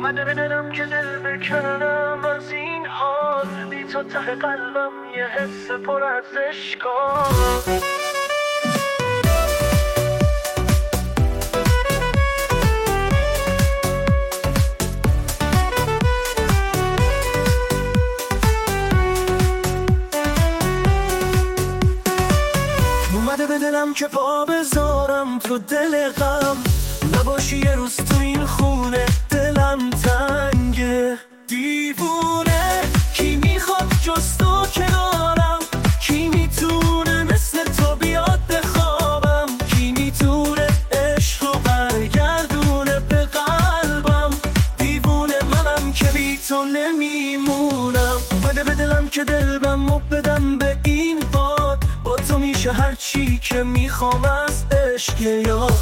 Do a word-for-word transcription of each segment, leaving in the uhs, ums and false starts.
اومده به دلم که دل بکنم از این حال، بی تو ته قلبم یه حس پر از اشکال. اومده به دلم که پا بذارم تو دل غم، نباشی یه روز تو این خونه دلم تنگه. دیوونه کی میخواد جز تو کنارم، کی میتونه مثل تو بیاد بخوابم، کی میتونه عشقو برگردونه به قلبم. دیوونه منم که بی تو نمیمونم. اومده به دلم که دلبمو بدم به این باد، با تو میشه هر چی که میخوام از عشق یاد.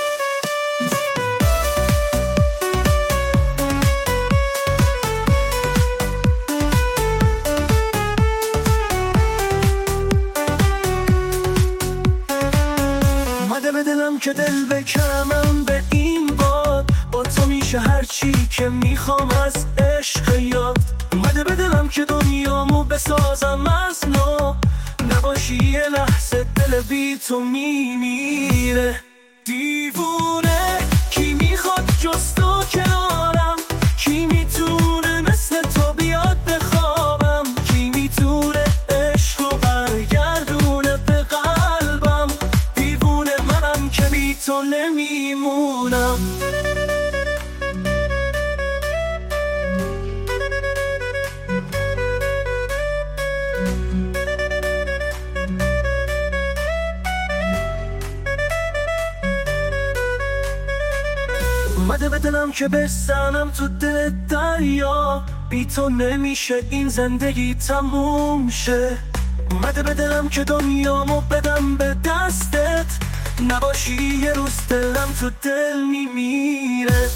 اومده به دلم که دل بکنم به این باد، با تو میشه هر چی که میخوام از عشق یاد. اومده به دلم که دنیامو بسازم از نو، نباشی یه لحظه دل بی تو میمیره. دیوونه کی میخواد جز تو کنارم، کی میتونه مثل تو بیاد بخوابم، کی میتونه عشقو برگردونه به قلبم. دیوونه منم که بی تو نمیمونم. اومده به دلم که بستنم تو دل دریا، بی تو نمیشه این زندگی تموم شه. اومده به دلم که دنیامو بدم به دستت، نباشی یه روز دلم تو دل میمیره.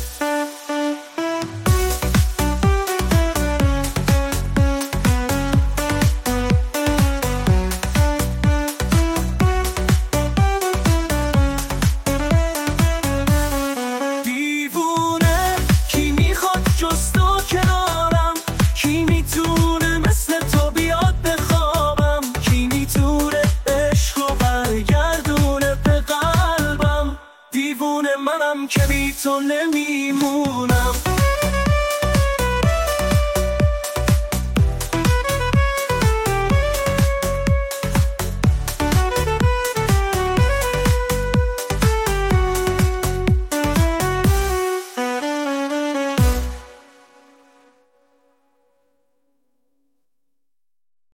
جز تو کنارم، کی میتونه مثل تو بیاد بخوابم، کی میتونه عشقو برگردونه به قلبم. دیوونه منم که بی تو نمیمونم.